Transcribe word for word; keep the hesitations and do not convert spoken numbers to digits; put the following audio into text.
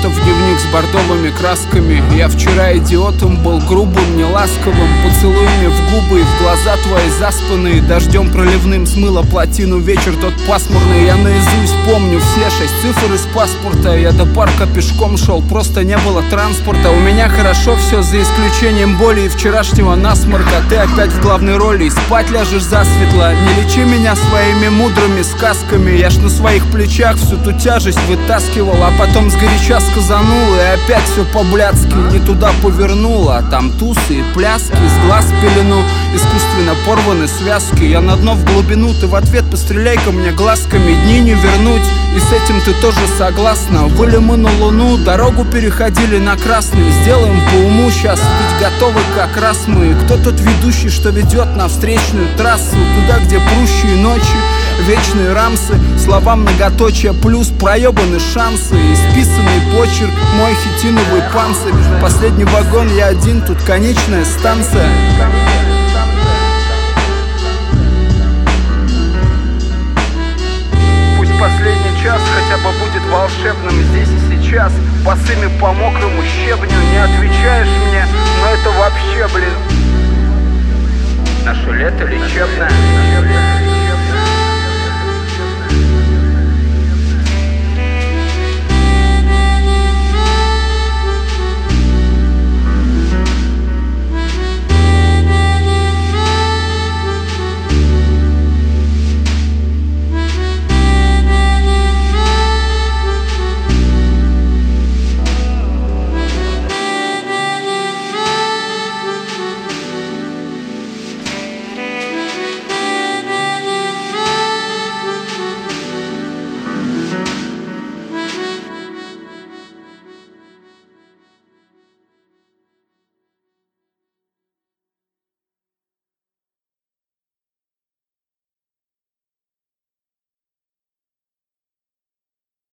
чертов дневник с бордовыми красками. Я вчера идиотом был, грубым, неласковым. Поцелуями в губы и в глаза твои заспанные. Дождем проливным смыло плотину, вечер тот пасмурный. Я наизусть помню все шесть цифр из паспорта. Я до парка пешком шел, просто не было транспорта. У меня хорошо все, за исключением боли и вчерашнего насморка. Ты опять в главной роли и спать ляжешь засветло. Не лечи меня своими мудрыми сказками. Я ж на своих плечах всю ту тяжесть вытаскивал, а потом сгоряча сказанул, и опять все по-блядски не туда повернула. А там тусы и пляски, с глаз пелену, искусственно порваны связки. Я на дно в глубину, ты в ответ постреляй ко мне глазками. Дни не вернуть, и с этим ты тоже согласна. Выли мы на луну, дорогу переходили на красный. Сделаем по уму сейчас, ведь готовы как раз мы. Кто тот ведущий, что ведет на встречную трассу, туда, где прущие ночи, вечные рамсы, слова многоточия плюс проебаны шансы. Исписанный почерк, мой хитиновый панцирь. Последний вагон, я один, тут конечная станция. Пусть последний час хотя бы будет волшебным здесь и сейчас. Босыми по мокрому щебню не отвечаешь мне, но это вообще, блин, наше лето лечебное.